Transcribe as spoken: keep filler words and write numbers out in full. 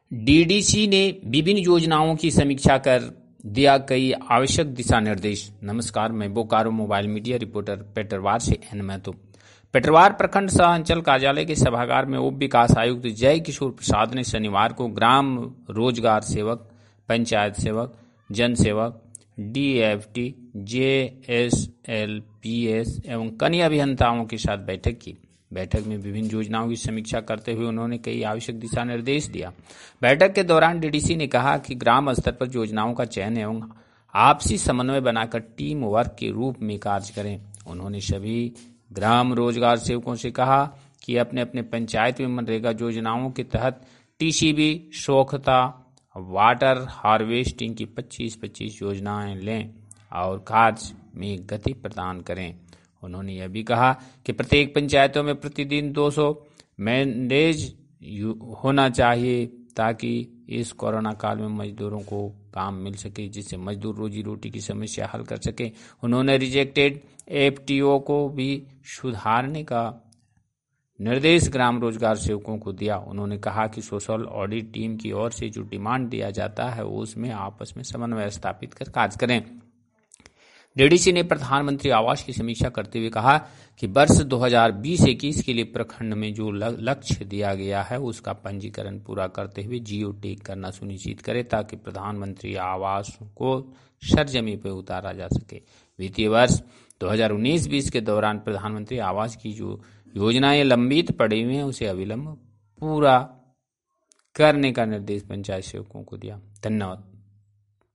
DDC ने विभिन्न योजनाओं की समीक्षा कर दिया कई आवश्यक दिशा निर्देश। नमस्कार, मैं Bokaro mobile media reporter Petarwar से एन महतो। पेटरवार प्रखंड सह अंचल कार्यालय के सभागार में उप विकास आयुक्त जय किशोर प्रसाद ने शनिवार को ग्राम रोजगार सेवक, पंचायत सेवक, जन सेवक, डीएफटी, जेएसएलपीएस एवं कनीय अभियंताओं के साथ बैठक की। बैठक में विभिन्न योजनाओं की समीक्षा करते हुए उन्होंने कई आवश्यक दिशा निर्देश दिया। बैठक के दौरान डीडीसी ने कहा कि ग्राम स्तर पर योजनाओं का चयन एवं आपसी समन्वय बनाकर टीम वर्क के रूप में कार्य करें। उन्होंने सभी ग्राम रोजगार सेवकों से कहा कि अपने अपने पंचायत में मनरेगा योजनाओं के तहत टीसीबी, स्वच्छता, वाटर हार्वेस्टिंग की पच्चीस पच्चीस योजनाएं लें और कार्य में गति प्रदान करें। उन्होंने यह भी कहा कि प्रत्येक पंचायतों में प्रतिदिन दो सौ मैंडेज होना चाहिए ताकि इस कोरोना काल में मजदूरों को काम मिल सके, जिससे मजदूर रोजी रोटी की समस्या हल कर सके। उन्होंने रिजेक्टेड एफटीओ को भी सुधारने का निर्देश ग्राम रोजगार सेवकों को दिया। उन्होंने कहा कि सोशल ऑडिट टीम की ओर से जो डिमांड दिया जाता है उसमें आपस में समन्वय स्थापित कर कार्य करें। डीडीसी ने प्रधानमंत्री आवास की समीक्षा करते हुए कहा कि वर्ष दो हज़ार बीस इक्कीस के लिए प्रखंड में जो लक्ष्य दिया गया है उसका पंजीकरण पूरा करते हुए जियो टैग करना सुनिश्चित करे ताकि प्रधानमंत्री आवास को सरजमी पर उतारा जा सके। वित्तीय वर्ष दो हज़ार उन्नीस बीस के दौरान प्रधानमंत्री आवास की जो योजनाएं लंबित पड़ी हुई हैं उसे अविलंब पूरा करने का निर्देश पंचायत सेवकों को दिया। धन्यवाद।